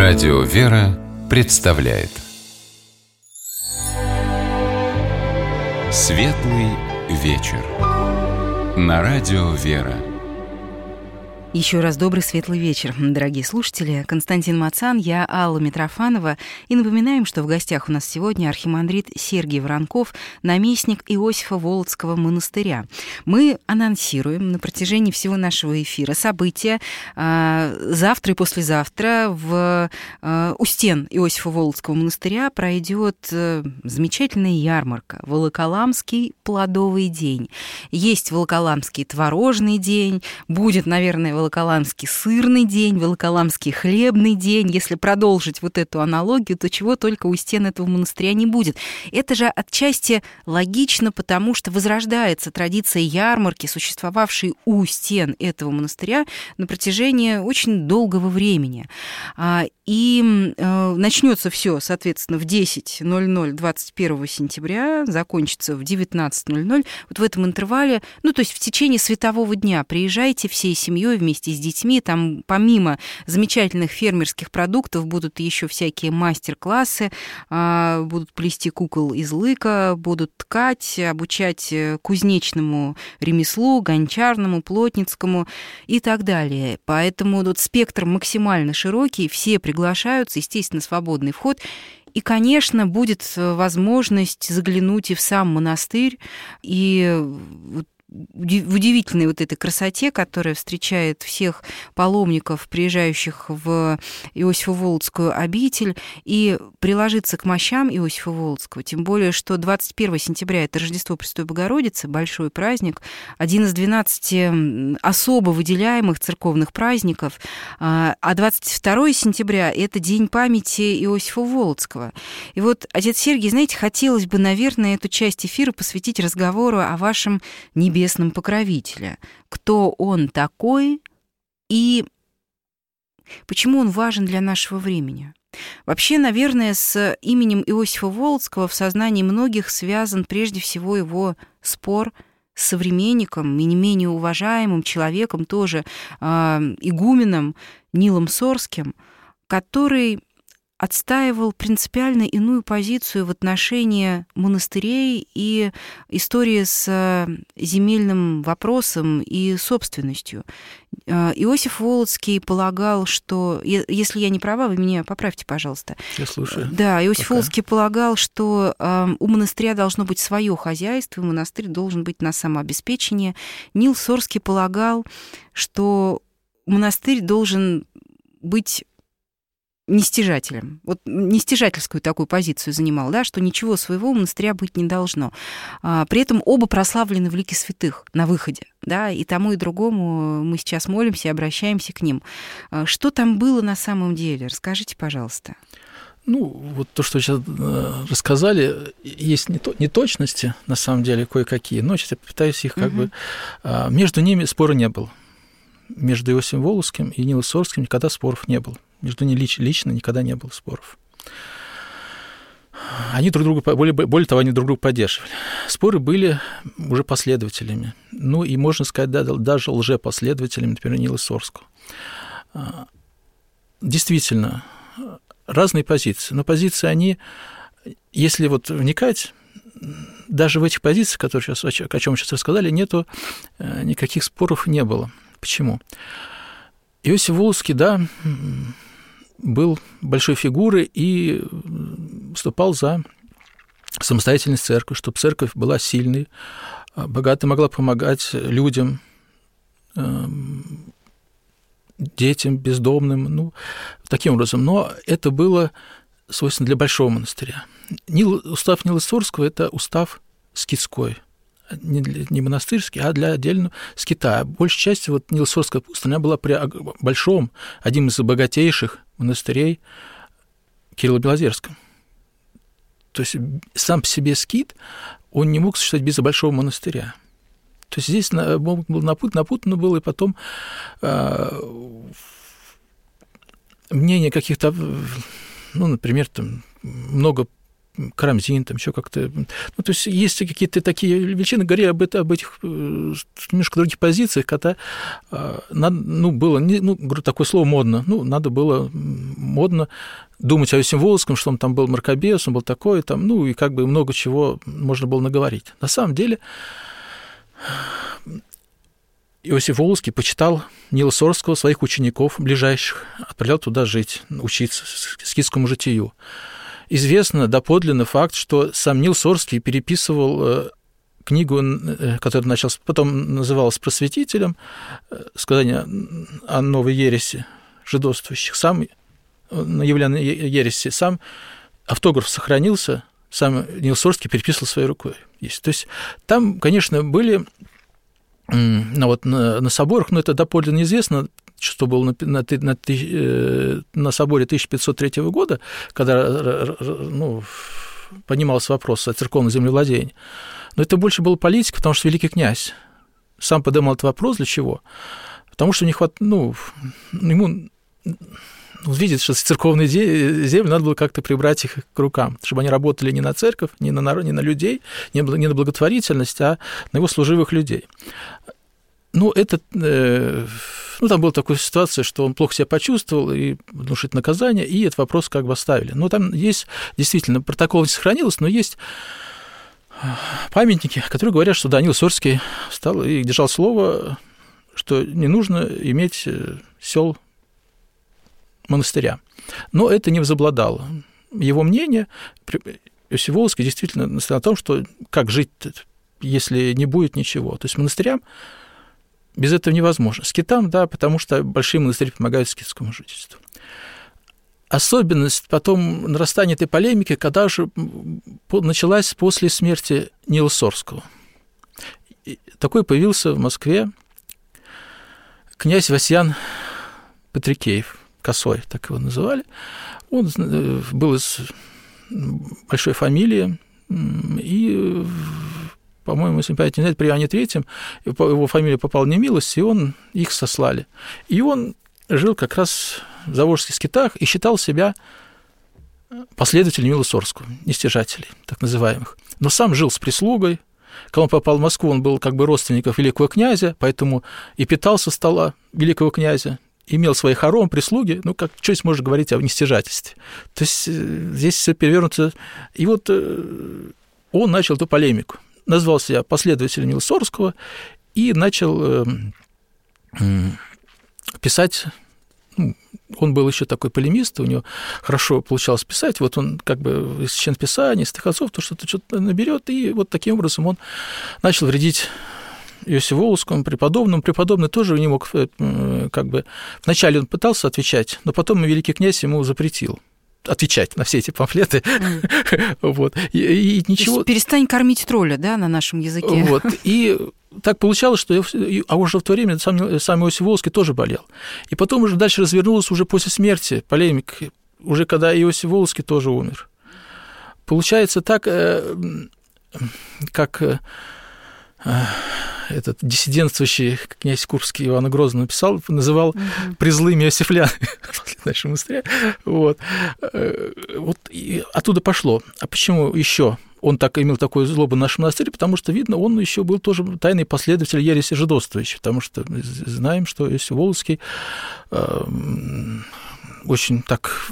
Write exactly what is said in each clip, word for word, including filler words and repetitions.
Радио «Вера» представляет Светлый вечер на Радио «Вера». Еще раз добрый светлый вечер, дорогие слушатели. Константин Мацан, я Алла Митрофанова. И напоминаем, что в гостях у нас сегодня архимандрит Сергий Воронков, наместник Иосифа Волоцкого монастыря. Мы анонсируем на протяжении всего нашего эфира события. Завтра и послезавтра в, у стен Иосифа Волоцкого монастыря пройдет замечательная ярмарка «Волоколамский плодовый день». Есть Волоколамский творожный день, будет, наверное, Волоколамский сырный день, Волоколамский хлебный день. Если продолжить вот эту аналогию, то чего только у стен этого монастыря не будет. Это же отчасти логично, потому что возрождается традиция ярмарки, существовавшей у стен этого монастыря на протяжении очень долгого времени. И начнется все, соответственно, в десять ноль ноль двадцать первого сентября, закончится в девятнадцать ноль ноль. Вот в этом интервале, ну, то есть в течение светового дня приезжайте всей семьей вместе с детьми. Там помимо замечательных фермерских продуктов будут еще всякие мастер-классы, будут плести кукол из лыка, будут ткать, обучать кузнечному ремеслу, гончарному, плотницкому и так далее. Поэтому вот спектр максимально широкий, все приглашаются, естественно, свободный вход. И, конечно, будет возможность заглянуть и в сам монастырь, и в удивительной вот этой красоте, которая встречает всех паломников, приезжающих в Иосифо-Волоцкую обитель, и приложиться к мощам Иосифа Волоцкого. Тем более, что двадцать первого сентября это Рождество Пресвятой Богородицы, большой праздник, один из двенадцати особо выделяемых церковных праздников, а двадцать второго сентября это День памяти Иосифа Волоцкого. И вот, отец Сергий, знаете, хотелось бы, наверное, эту часть эфира посвятить разговору о вашем небесном покровителе. Кто он такой и почему он важен для нашего времени? Вообще, наверное, с именем Иосифа Волоцкого в сознании многих связан прежде всего его спор с современником и не менее уважаемым человеком, тоже э, игуменом Нилом Сорским, который отстаивал принципиально иную позицию в отношении монастырей и истории с земельным вопросом и собственностью. Иосиф Волоцкий полагал, что... Если я не права, вы меня поправьте, пожалуйста. Я слушаю. Да, Иосиф Пока. Волоцкий полагал, что у монастыря должно быть свое хозяйство, и монастырь должен быть на самообеспечение. Нил Сорский полагал, что монастырь должен быть нестяжателем. Вот нестяжательскую такую позицию занимал, да, что ничего своего у монастыря быть не должно. А, при этом оба прославлены в лике святых на выходе, да, и тому и другому мы сейчас молимся и обращаемся к ним. А, что там было на самом деле? Расскажите, пожалуйста. Ну, вот то, что сейчас рассказали, есть неточности, на самом деле, кое-какие, но сейчас я попытаюсь их как угу. бы... Между ними спора не было. Между Иосифом Волоцким и Нилом Сорским никогда споров не было. Между ними лично никогда не было споров. Они друг друга, более, более того, они друг друга поддерживали. Споры были уже последователями. Ну, и, можно сказать, даже лжепоследователями, например, Нила Сорского. Действительно, разные позиции. Но позиции, они, если вот вникать, даже в этих позициях, которые сейчас, о чем мы сейчас рассказали, нету никаких споров не было. Почему? Иосиф Волоцкий, да, был большой фигурой и выступал за самостоятельность церкви, чтобы церковь была сильной, богато могла помогать людям, детям, бездомным, ну, таким образом. Но это было свойственно для большого монастыря. Устав Нила Сорского – это устав скитской. Не, для, не монастырский, а для отдельного скита. Большей части вот Нило-Сорская пустыня была при большом, одним из богатейших монастырей Кирилло-Белозерском. То есть сам по себе скит, он не мог существовать без большого монастыря. То есть здесь напутано было, и потом э, мнение каких-то, ну, например, там много Карамзин, там еще как-то. Ну, то есть есть какие-то такие величины, говорили об, это, об этих немножко других позициях, когда надо, ну, было, ну, говорю, такое слово модно, ну, надо было модно думать о Иосифе Волоцком, что он там был мракобес, он был такой, там, ну, и как бы много чего можно было наговорить. На самом деле Иосиф Волоцкий почитал Нила Сорского, своих учеников ближайших, отправлял туда жить, учиться скитскому житию. Известно доподлинно факт, что сам Нил Сорский переписывал книгу, которая началась, потом называлась «Просветителем», сказание о новой ереси жидовствующих, сам на явленной ереси, сам автограф сохранился, сам Нил Сорский переписывал своей рукой. То есть там, конечно, были ну, вот на, на соборах, но это доподлинно неизвестно, что было на, на, на, на соборе тысяча пятьсот третьего года, когда ну, поднимался вопрос о церковном землевладении. Но это больше было политика, потому что великий князь сам поднимал этот вопрос. Для чего? Потому что не хват... ну, ему видит, что церковные земли надо было как-то прибрать их к рукам, чтобы они работали не на церковь, не на, народ, не на людей, не на благотворительность, а на его служивых людей. Ну, это... Э, ну, там была такая ситуация, что он плохо себя почувствовал, и внушить наказание, и этот вопрос как бы оставили. Но там есть, действительно, протокол не сохранился, но есть памятники, которые говорят, что Данил Сорский встал и держал слово, что не нужно иметь сел монастыря. Но это не возобладало. Его мнение, Иосиф Волоцкий действительно настоял на том, что как жить, если не будет ничего. То есть монастырям без этого невозможно. Скитам, да, потому что большие монастыри помогают скитскому жительству. Особенность потом нарастания этой полемики, когда же началась после смерти Нила Сорского. Такой появился в Москве князь Васьян Патрикеев, Косой, так его называли. Он был из большой фамилии, и, по-моему, если память не знает, при Иоанне Третьем его фамилия попала в немилость, и он, их сослали. И он жил как раз в заволжских скитах и считал себя последователем Нила Сорского, нестяжателей, так называемых. Но сам жил с прислугой. Когда он попал в Москву, он был как бы родственником великого князя, поэтому и питался со стола великого князя, имел свои хором, прислуги, ну, как, что здесь можно говорить о нестяжательстве? То есть здесь все перевернуто. И вот он начал эту полемику. Назвал себя последователем Нила Сорского и начал писать. Ну, он был еще такой полемист, у него хорошо получалось писать. Вот он как бы из Священнописания, из стихотворцов, то что-то что-то наберет, и вот таким образом он начал вредить Иосифу Волоцкому, преподобному. Преподобный тоже не мог, как бы... Вначале он пытался отвечать, но потом великий князь ему запретил отвечать на все эти памфлеты. Mm. Вот. И, и ничего... То есть перестань кормить тролля, да, на нашем языке. Вот. И так получалось, что... А уже в то время сам, сам Иосиф Волоцкий тоже болел. И потом уже дальше развернулась уже после смерти полемика, уже когда Иосиф Волоцкий тоже умер. Получается так, как... этот диссидентствующий князь Курбский Ивана Грозного написал, называл угу. призлыми иосифлян нашего монастыря. Вот. Вот и оттуда пошло. А почему еще он так имел такую злобу на нашем монастыре? Потому что, видно, он еще был тоже тайный последователь ереси жидовствующей, потому что мы знаем, что Иосиф Волоцкий э, очень так...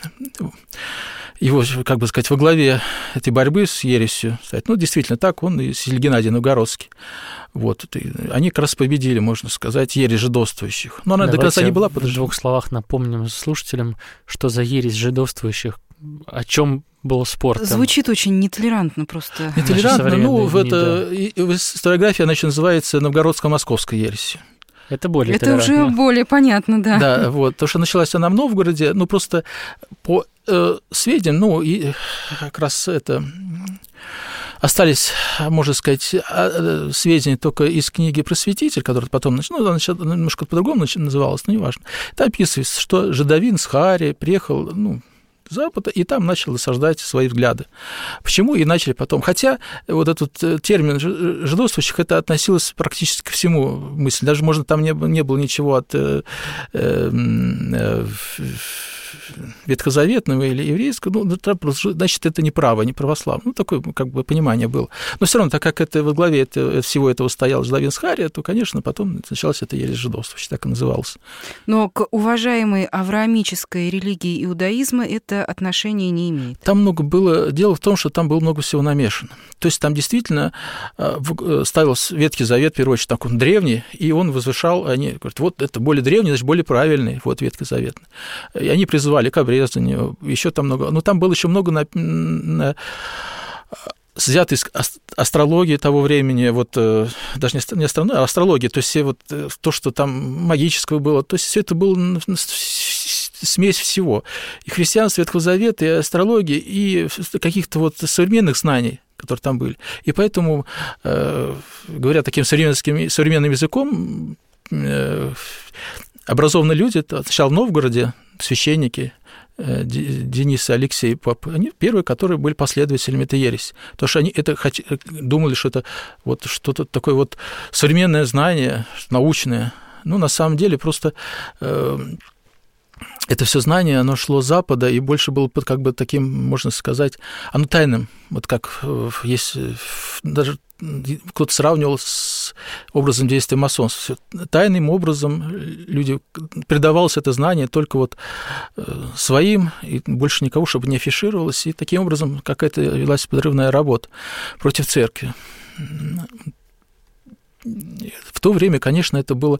его, как бы сказать, во главе этой борьбы с ересью стоять. Ну, действительно, так он и Силь Геннадий Новгородский. Вот. Они как раз победили, можно сказать, ересь жидовствующих. Но она Давайте до конца не была подожжена. В двух словах напомним слушателям, что за ересь жидовствующих, о чем был спор. Звучит очень нетолерантно просто. Нетолерантно, ну, в это, да. В историографии она еще называется новгородско-московской ересью. Это более Это уже более понятно, да. Да, вот, потому что началась она в Новгороде, ну, просто по э, сведениям, ну, и как раз это... Остались, можно сказать, сведения только из книги «Просветитель», которая потом, ну, она немножко по-другому называлась, но неважно. Там описывается, что Жидовин с Хари приехал, ну, с Запада, и там начал насаждать свои взгляды. Почему? И начали потом. Хотя вот этот термин жидовствующих, это относилось практически ко всему мысли. Даже, можно, там не, не было ничего от... Э, э, ветхозаветного или еврейского, ну, значит, это не право, не православное. Ну, такое как бы понимание было. Но все равно, так как это во главе это, всего этого стоял Жлавин Схария, то, конечно, потом началась эта ересь жидовства, так и называлась. Но к уважаемой авраамической религии иудаизма это отношение не имеет. Там много было... Дело в том, что там было много всего намешано. То есть там действительно ставился Ветхий Завет, в первую очередь, такой древний, и он возвышал, они говорят, вот это более древний, значит, более правильный, вот Ветхий Завет. И они призывали к обрезанию, еще там много... Но там было еще много на, на, взято из астрологии того времени, вот даже не астрология, а астрология, то есть все вот то, что там магического было, то есть все это было смесь всего. И христианство Ветхого Завета, и астрология, и каких-то вот современных знаний, которые там были. И поэтому, говоря таким современным, современным языком, образованные люди, сначала в Новгороде, священники, Денис и Алексей Поп, они первые, которые были последователями этой ереси. Потому что они это хот... думали, что это вот что-то такое вот современное знание, научное. Ну, на самом деле, просто э, это все знание, оно шло с Запада, и больше было под как бы таким, можно сказать, оно тайным. Вот как есть даже кто-то сравнивал с образом действия масонства. Тайным образом люди предавалось это знание только вот своим, и больше никого, чтобы не афишировалось, и таким образом какая-то велась подрывная работа против церкви. В то время, конечно, это было...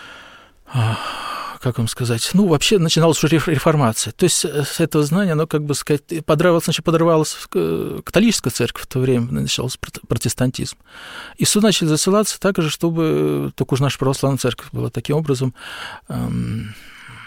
как вам сказать, ну, вообще начиналась уже реформация. То есть с этого знания, оно, как бы сказать, подрывалось, значит, подрывалась католическая церковь в то время, начался протестантизм. И сюда начали засылаться так же, чтобы только уже наша православная церковь была таким образом, эм,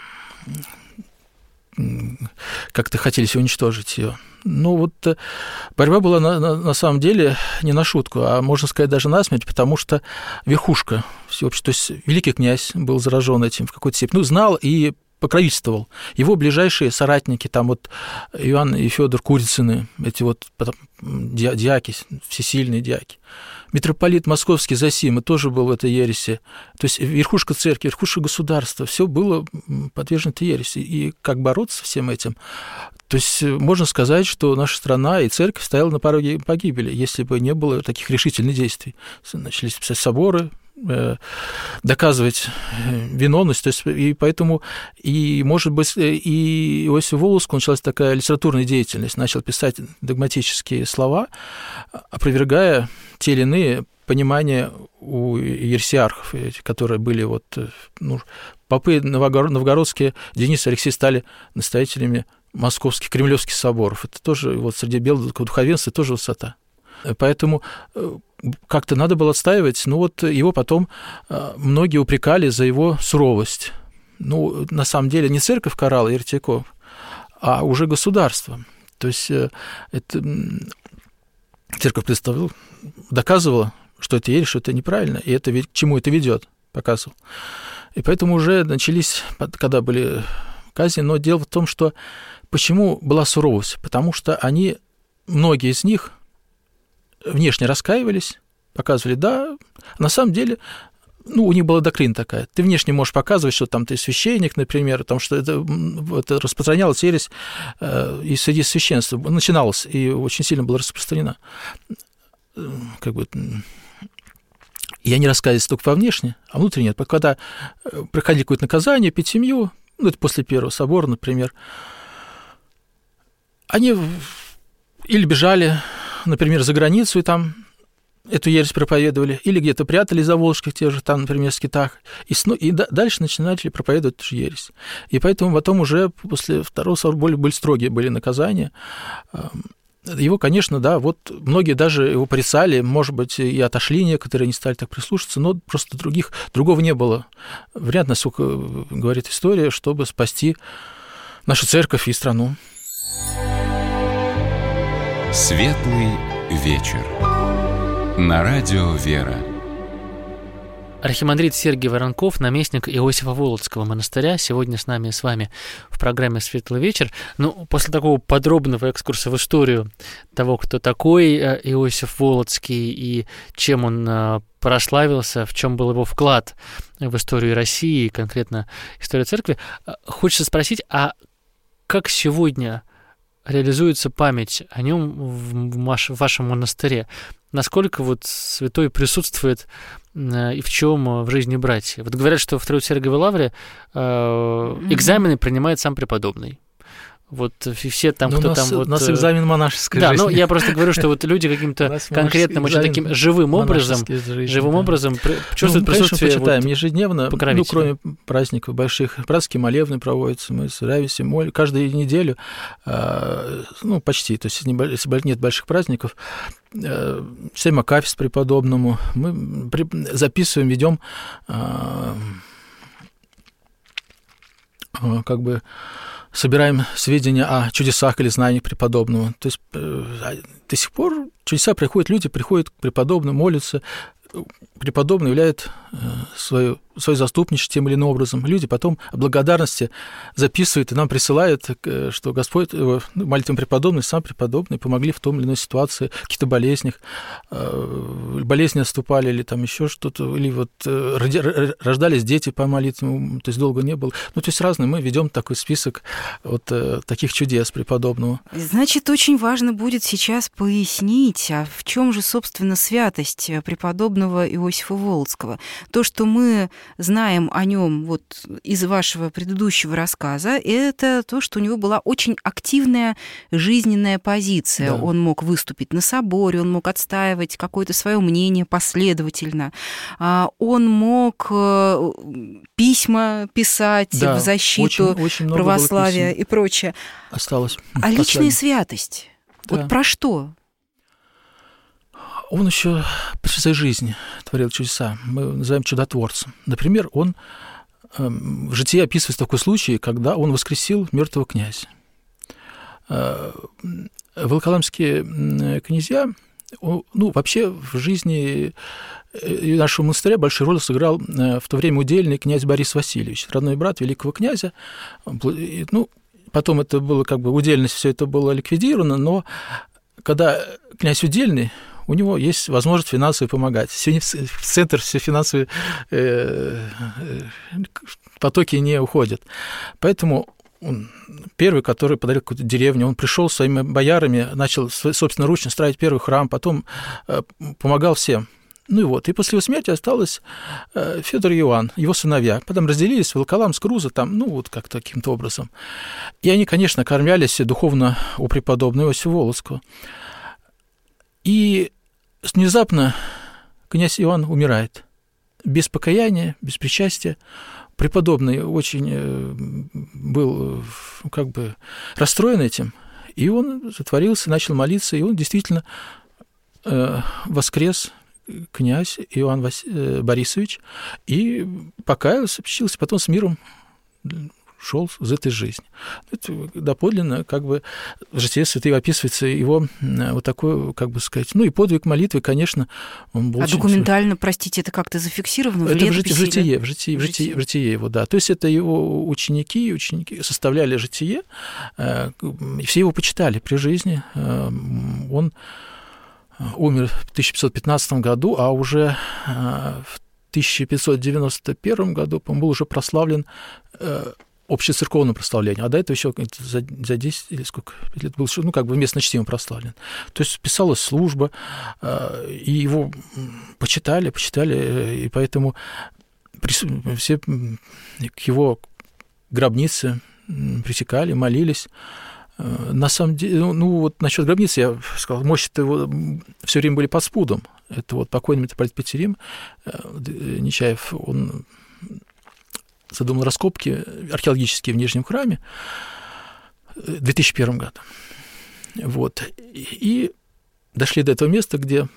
как-то хотели уничтожить ее. Ну, вот борьба была на, на, на самом деле не на шутку, а можно сказать даже насмерть, потому что верхушка всеобщая, то есть великий князь был заражен этим в какой-то степени, ну, знал и покровительствовал. Его ближайшие соратники, там вот Иоанн и Федор Курицыны, эти вот диаки, всесильные диаки. Митрополит Московский Зосима тоже был в этой ереси. То есть верхушка церкви, верхушка государства, все было подвержено этой ереси. И как бороться со всем этим? То есть можно сказать, что наша страна и церковь стояла на пороге погибели, если бы не было таких решительных действий. Начались писать соборы, доказывать виновность, то есть, и поэтому, и, может быть, и Иосифу Волоцку началась такая литературная деятельность, начал писать догматические слова, опровергая те или иные понимания у ересиархов, которые были вот, ну, попы новгородские, Денис и Алексей стали настоятелями московских, кремлевских соборов. Это тоже вот среди белого духовенства тоже высота. Поэтому как-то надо было отстаивать. Ну вот его потом многие упрекали за его суровость. Ну, на самом деле, не церковь карала еретиков, а уже государство. То есть это... церковь представила, доказывала, что это ересь, что это неправильно, и это к чему это ведет, показывал. И поэтому уже начались, когда были казни, но дело в том, что почему была суровость? Потому что они, многие из них внешне раскаивались, показывали, да, а на самом деле, ну, у них была доктрина такая. Ты внешне можешь показывать, что там ты священник, например, потому что это, это распространялась ересь и среди священства, начиналась и очень сильно была распространена. Как бы, и они раскаивались только во внешне, а внутренне нет. Когда проходили какое-то наказание, пить семью, ну, это после Первого собора, например, они или бежали, например, за границу, и там эту ересь проповедовали, или где-то прятались за Волжских, тех же там, например, скитах, и, и дальше начинали проповедовать эту же ересь. И поэтому потом уже после Второго собора более, более строгие были наказания. Его, конечно, да, вот многие даже его порицали, может быть, и отошли некоторые, не стали так прислушиваться, но просто других, другого не было. Вряд ли, насколько говорит история, чтобы спасти нашу церковь и страну. Светлый вечер. На радио «Вера». Архимандрит Сергий Воронков, наместник Иосифа Волоцкого монастыря, сегодня с нами с вами в программе «Светлый вечер». Ну, после такого подробного экскурса в историю того, кто такой Иосиф Волоцкий и чем он прославился, в чем был его вклад в историю России, конкретно историю церкви, хочется спросить, а как сегодня реализуется память о нем в вашем монастыре? Насколько вот святой присутствует и в чем в жизни братьев? Вот говорят, что в Троице-Сергиевой лавре экзамены принимает сам преподобный. Вот все там, но кто у нас, там... Вот, у нас экзамен монашеской да, жизни. Да, ну я просто говорю, что вот люди каким-то конкретным, очень таким живым образом, жизни, живым да. образом чувствуют ну, присутствие конечно, почитаем вот ежедневно, ну, кроме праздников больших, братские молебны проводятся, мы стараемся молим каждую неделю, ну, почти, то есть если нет больших праздников, читаем акафист преподобному, мы записываем, ведем как бы собираем сведения о чудесах или знаниях преподобного. То есть до сих пор чудеса приходят, люди приходят к преподобному, молятся, преподобный являет свое, свое заступничество тем или иным образом. Люди потом о благодарности записывают и нам присылают, что Господь, молитвам преподобный, сам преподобный помогли в том или иной ситуации, в каких-то болезнях, болезни отступали или там еще что-то, или вот рождались дети по молитвам, то есть долго не было. Ну, то есть разные, мы ведем такой список вот таких чудес преподобного. Значит, очень важно будет сейчас пояснить, а в чем же, собственно, святость преподобного Иосифа Волоцкого. То, что мы знаем о нем вот из вашего предыдущего рассказа, это то, что у него была очень активная жизненная позиция. Да. Он мог выступить на соборе, он мог отстаивать какое-то свое мнение последовательно. Он мог письма писать да, в защиту очень, очень православия и прочее. Осталось. А личная святость? Да. Вот про что? Он еще при своей жизни творил чудеса. Мы называем чудотворцем. Например, он в житии описывается такой случай, когда он воскресил мертвого князя. Волоколамские князья, ну, вообще в жизни нашего монастыря большую роль сыграл в то время удельный князь Борис Васильевич, родной брат великого князя. Ну, потом это было как бы удельность, все это было ликвидировано, но когда князь удельный, у него есть возможность финансово помогать. Сегодня в центр все финансовые потоки не уходят. Поэтому он первый, который подарил какую-то деревню, он пришел со своими боярами, начал собственноручно строить первый храм, потом помогал всем. Ну и вот, и после его смерти осталось Федор и Иоанн, его сыновья. Потом разделились, Волоколам с Круза, там, ну вот как таким-то образом. И они, конечно, кормлялись духовно у преподобного Иосифа Волоцкого. И внезапно князь Иоанн умирает. Без покаяния, без причастия. Преподобный очень был как бы расстроен этим. И он затворился, начал молиться, и он действительно воскрес, князь Иоанн Вас... Борисович, и покаялся, почтился, потом с миром шел из этой жизни. Это доподлинно, как бы, в житии святых описывается его вот такой, как бы сказать, ну и подвиг молитвы, конечно, он был. А очень... документально, простите, это как-то зафиксировано в это летописи? В житие, в житие, в житие, в житие его, да. То есть это его ученики, ученики составляли житие, и все его почитали при жизни. Он умер в тысяча пятьсот пятнадцатом году, а уже в тысяча пятьсот девяносто первом году он был уже прославлен общецерковным прославлением, а до этого еще за, за десять или сколько лет был, ну, как бы местно чтимо прославлен. То есть писалась служба, и его почитали, почитали, и поэтому все к его гробнице притекали, молились. На самом деле, ну, ну вот насчет гробницы я сказал, мощи-то его все время были под спудом. Это вот покойный митрополит Петерим Нечаев, он задумал раскопки археологические в Нижнем храме в две тысячи первом году. Вот. И дошли до этого места, где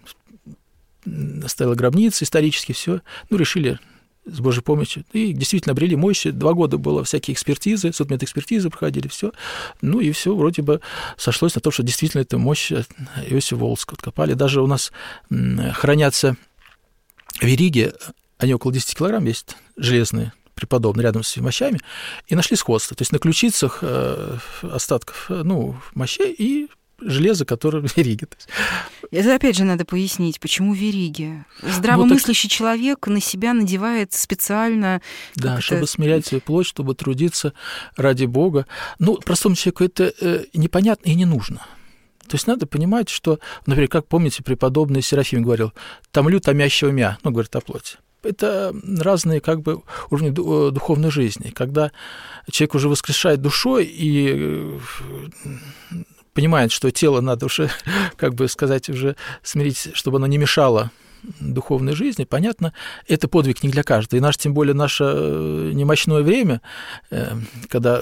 стояла гробница, исторически все. Ну, решили с Божьей помощью. И действительно обрели мощи. Два года было всякие экспертизы, судмедэкспертизы проходили, все. Ну, и все вроде бы сошлось на том, что действительно это мощь Иосифа Волоцкого откопали. Даже у нас хранятся вериги, они около десять килограмм весят, железные, преподобные, рядом с мощами, и нашли сходство. То есть на ключицах э, остатков, ну, мощей и железо, которое в вериге. Это опять же надо пояснить, почему вериги. Здравомыслящий ну, так... человек на себя надевает специально... Да, чтобы это... смирять свою плоть, чтобы трудиться ради Бога. Ну, простому человеку это э, непонятно и не нужно. То есть надо понимать, что, например, как помните, преподобный Серафим говорил, «томлю томящего мя», ну, говорит о плоти. Это разные как бы уровни духовной жизни. Когда человек уже воскрешает душой и понимает, что тело надо уже, как бы сказать, уже смирить, чтобы оно не мешало духовной жизни, понятно, это подвиг не для каждого. И наш, тем более наше немощное время, когда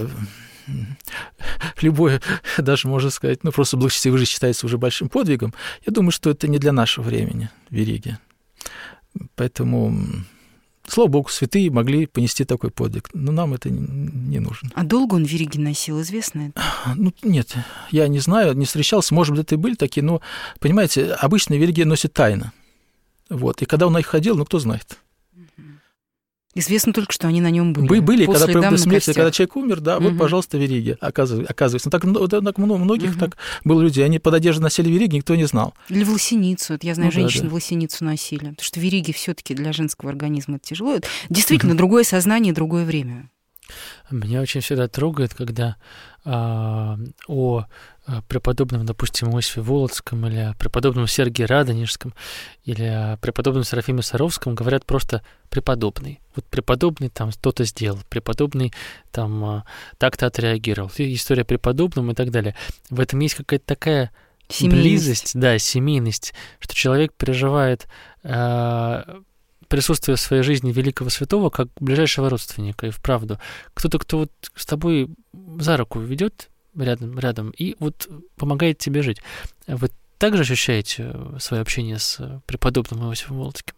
любое, даже можно сказать, ну просто благочестивая жизнь считается уже большим подвигом, я думаю, что это не для нашего времени, вериги. Поэтому, слава Богу, святые могли понести такой подвиг, но нам это не нужно. А долго он вериги носил, известно это? Ну, нет, я не знаю, не встречался, может быть, это и были такие, но, понимаете, обычно вериги носят тайно. Вот, и когда он их ходил, ну, кто знает. Известно только, что они на нем были. Были, по когда при смерти, когда человек умер, да, угу. Вот, пожалуйста, вериги, оказывается. Ну, так, так много многих угу. так было людей, они под одеждой носили вериги, никто не знал. Или власеницу, вот я знаю, ну, женщины да, да. власеницу носили, потому что вериги все-таки для женского организма это тяжело. Это действительно угу. другое сознание, другое время. Меня очень всегда трогает, когда а, о преподобном, допустим, Иосифе Волоцком или о преподобном Сергии Радонежском или о преподобном Серафиме Саровском говорят просто «преподобный». Вот преподобный там что-то сделал, преподобный там так-то отреагировал. История о преподобном и так далее. В этом есть какая-то такая семейность. Близость, да, семейность, что человек переживает а, присутствие в своей жизни великого святого как ближайшего родственника, и вправду. Кто-то, кто вот с тобой за руку ведет рядом, рядом и вот помогает тебе жить. Вы также ощущаете свое общение с преподобным Иосифом Волоцким?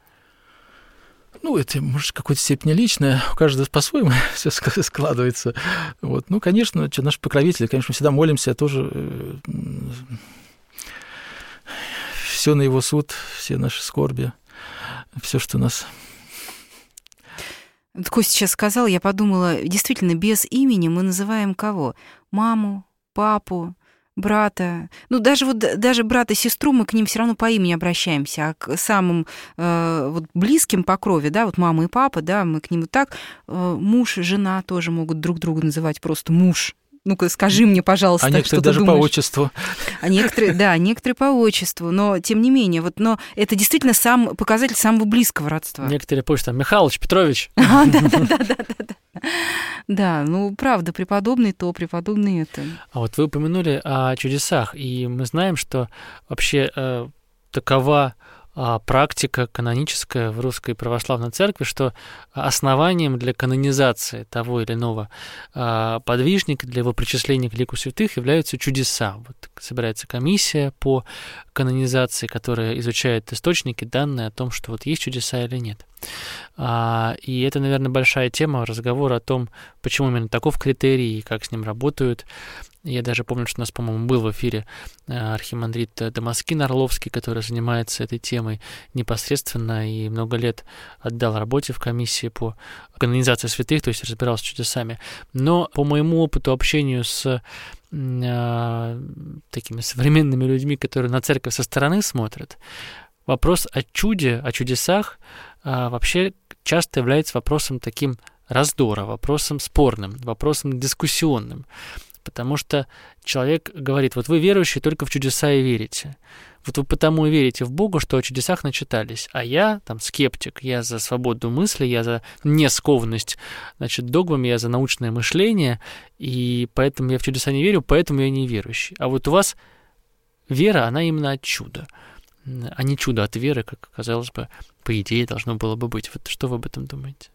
Ну, это, может, в какой-то степени личное, у каждого по-своему все складывается. Вот. Ну, конечно, наш покровитель, конечно, мы всегда молимся, тоже все на его суд, все наши скорби, все, что у нас... Вот Костя сейчас сказал, я подумала, действительно, без имени мы называем кого? Маму, папу, брата. Ну, даже вот даже брат и сестру мы к ним все равно по имени обращаемся, а к самым э, вот близким по крови, да, вот мама и папа, да, мы к ним вот так. Э, муж и жена тоже могут друг друга называть просто муж. Ну-ка, скажи мне, пожалуйста, а некоторые что даже ты думаешь. По отчеству. А некоторые, да, некоторые по отчеству, но тем не менее, вот, но это действительно сам показатель самого близкого родства. Некоторые пусть там Михалыч, Петрович. Да, да, да, да, да. Да, ну правда, преподобный то, преподобный это. А вот вы упомянули о чудесах, и мы знаем, что вообще э, такова а практика каноническая в Русской Православной Церкви, что основанием для канонизации того или иного а, подвижника, для его причисления к лику святых являются чудеса. Вот собирается комиссия по канонизации, которая изучает источники, данные о том, что вот есть чудеса или нет. А, и это, наверное, большая тема разговора о том, почему именно таков критерий и как с ним работают. Я даже помню, что у нас, по-моему, был в эфире архимандрит Дамаскин Орловский, который занимается этой темой непосредственно и много лет отдал работе в комиссии по канонизации святых, то есть разбирался с чудесами. Но по моему опыту общению с э, такими современными людьми, которые на церковь со стороны смотрят, вопрос о чуде, о чудесах э, вообще часто является вопросом таким раздора, вопросом спорным, вопросом дискуссионным. Потому что человек говорит, вот вы верующие только в чудеса и верите. Вот вы потому и верите в Бога, что о чудесах начитались. А я там скептик, я за свободу мысли, я за нескованность, значит, догмами, я за научное мышление, и поэтому я в чудеса не верю, поэтому я не верующий. А вот у вас вера, она именно от чуда, а не чудо от веры, как, казалось бы, по идее должно было бы быть. Вот что вы об этом думаете?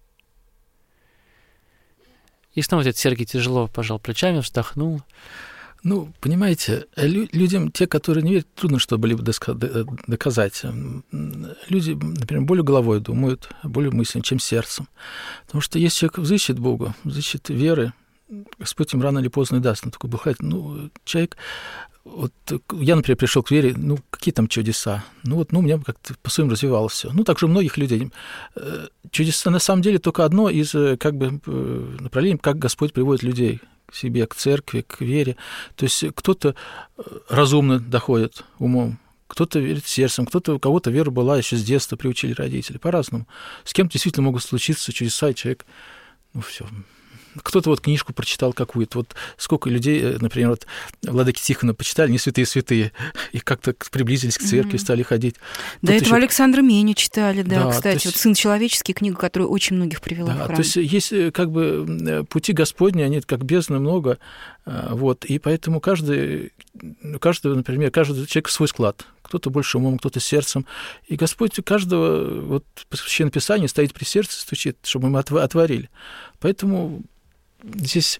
И снова этот Сергий тяжело пожал плечами, вздохнул. Ну, понимаете, лю- людям, те, которые не верят, трудно что-либо доказать. Люди, например, более головой думают, более мысленно, чем сердцем. Потому что если человек взыщет Бога, взыщет веры, Господь им рано или поздно и даст. Он такой бухает. Ну, человек... Вот я, например, пришел к вере, ну, какие там чудеса? Ну, вот, ну, у меня как-то по-своему развивалось все. Ну, так же у многих людей. Чудеса, на самом деле, только одно из, как бы, направлений, как Господь приводит людей к себе, к церкви, к вере. То есть кто-то разумно доходит умом, кто-то верит сердцем, кто-то, у кого-то вера была еще с детства, приучили родители, по-разному. С кем-то действительно могут случиться чудеса, и человек, ну, все. Кто-то вот книжку прочитал какую-то, вот сколько людей, например, вот Владыки Тихона почитали, не святые-святые, и как-то приблизились к церкви, mm-hmm. стали ходить. До этого еще... Александра Меню читали, да, да кстати, есть... вот «Сын человеческий», книга, которая очень многих привела да, в храм. То есть есть как бы пути Господни, они как бездны много, вот, и поэтому каждый, каждый, например, каждый человек свой склад. Кто-то больше умом, кто-то сердцем. И Господь у каждого, вот по Священному Писанию, стоит при сердце, стучит, чтобы мы отворили. Поэтому здесь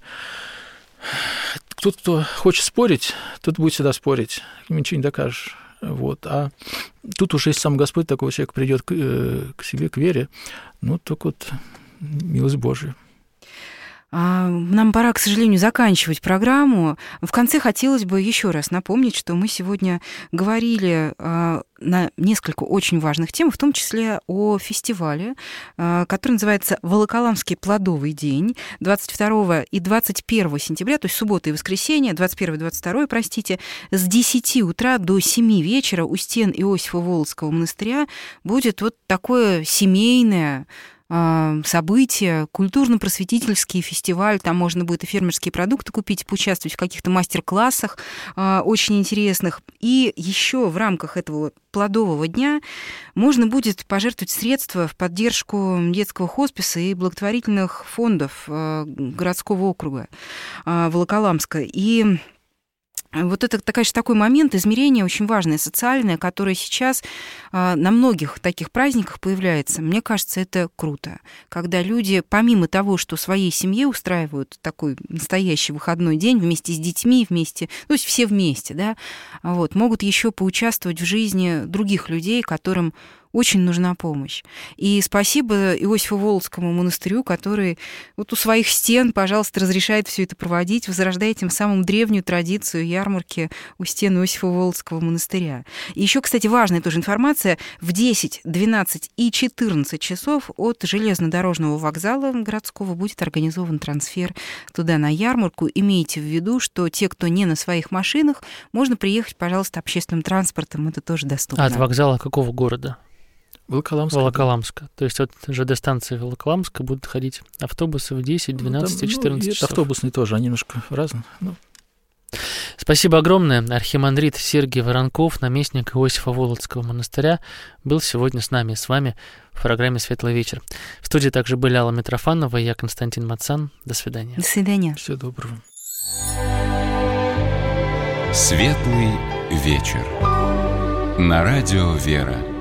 тот, кто хочет спорить, тот будет всегда спорить, ничего не докажешь. Вот. А тут уже, если сам Господь такого человека придет к, к себе, к вере, ну, только вот милость Божия. Нам пора, к сожалению, заканчивать программу. В конце хотелось бы еще раз напомнить, что мы сегодня говорили на несколько очень важных тем, в том числе о фестивале, который называется «Волоколамский плодовый день» двадцать второго и двадцать первого сентября, то есть суббота и воскресенье, двадцать первое и двадцать второе, простите, с десяти утра до семи вечера у стен Иосифа Волоцкого монастыря будет вот такое семейное события, культурно-просветительский фестиваль, там можно будет и фермерские продукты купить, поучаствовать в каких-то мастер-классах очень интересных. И еще в рамках этого плодового дня можно будет пожертвовать средства в поддержку детского хосписа и благотворительных фондов городского округа Волоколамска. И вот это, конечно, такой момент измерения очень важное, социальное, которое сейчас а, на многих таких праздниках появляется. Мне кажется, это круто, когда люди, помимо того, что своей семье устраивают такой настоящий выходной день вместе с детьми, вместе, ну, то есть все вместе, да, вот, могут еще поучаствовать в жизни других людей, которым очень нужна помощь. И спасибо Иосифу Волоцкому монастырю, который вот у своих стен, пожалуйста, разрешает все это проводить, возрождая тем самым древнюю традицию ярмарки у стен Иосифа Волоцкого монастыря. И еще, кстати, важная тоже информация. В десять, двенадцать и четырнадцать часов от железнодорожного вокзала городского будет организован трансфер туда на ярмарку. Имейте в виду, что те, кто не на своих машинах, можно приехать, пожалуйста, общественным транспортом. Это тоже доступно. А от вокзала какого города? Волоколамска. Волоколамска. То есть от ЖД-станции Волоколамска будут ходить автобусы в десять, двенадцать ну, и четырнадцать ну, часов. Автобусные тоже, они немножко разные. Ну. Спасибо огромное. Архимандрит Сергий Воронков, наместник Иосифа Волоцкого монастыря, был сегодня с нами, с вами в программе «Светлый вечер». В студии также были Алла Митрофанова и я, Константин Мацан. До свидания. До свидания. Всего доброго. «Светлый вечер» на радио «Вера».